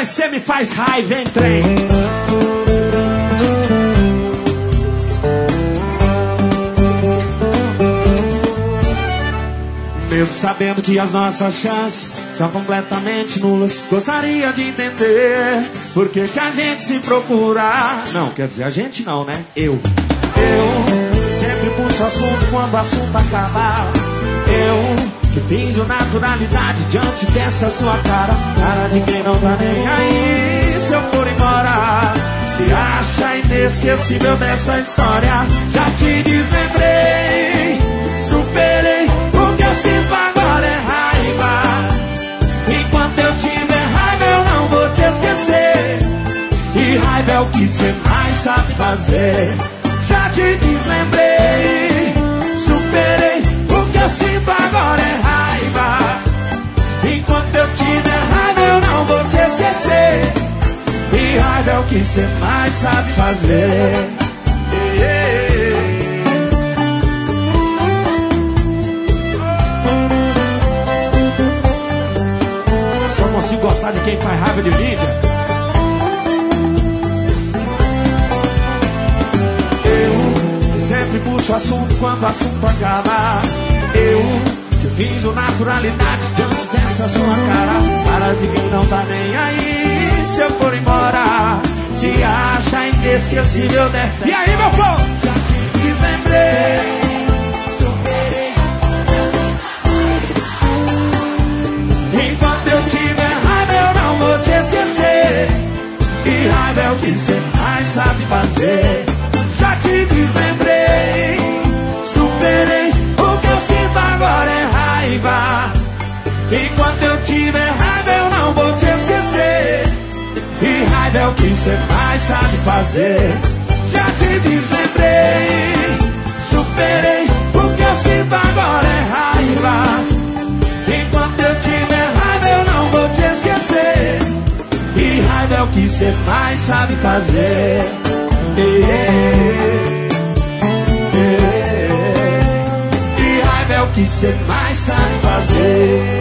mas cê me faz raiva, hein, trem? Mesmo sabendo que as nossas chances são completamente nulas, gostaria de entender por que que a gente se procura. Não, quer dizer, a gente não, né? Eu sempre puxo assunto quando o assunto acaba. Eu que finjo naturalidade diante dessa sua cara. Cara de quem não tá nem aí se eu for embora. Se acha inesquecível dessa história. Já te deslembrei, superei. O que eu sinto agora é raiva. Enquanto eu tiver raiva eu não vou te esquecer. E raiva é o que cê mais sabe fazer. Já te deslembrei, superei. O que eu sinto agora é raiva. Enquanto eu tiver raiva eu não vou te esquecer. E raiva é o que cê mais sabe fazer. Só consigo gostar de quem faz raiva de mídia. Sempre puxo assunto quando o assunto acaba. Eu que finjo naturalidade diante dessa sua cara. Cara de quem não tá nem aí se eu for embora. Se acha inesquecível dessa. E aí, meu povo? Já te deslembrei, superei. Enquanto eu tiver raiva eu não vou te esquecer. E raiva é o que você mais sabe fazer. Já te deslembrei, superei. O que eu sinto agora é raiva. Enquanto eu tiver raiva eu não vou te esquecer. E raiva é o que você mais sabe fazer. Já te deslembrei, superei. O que eu sinto agora é raiva. Enquanto eu tiver raiva eu não vou te esquecer. E raiva é o que você mais sabe fazer. E raiva é o que cê mais sabe fazer.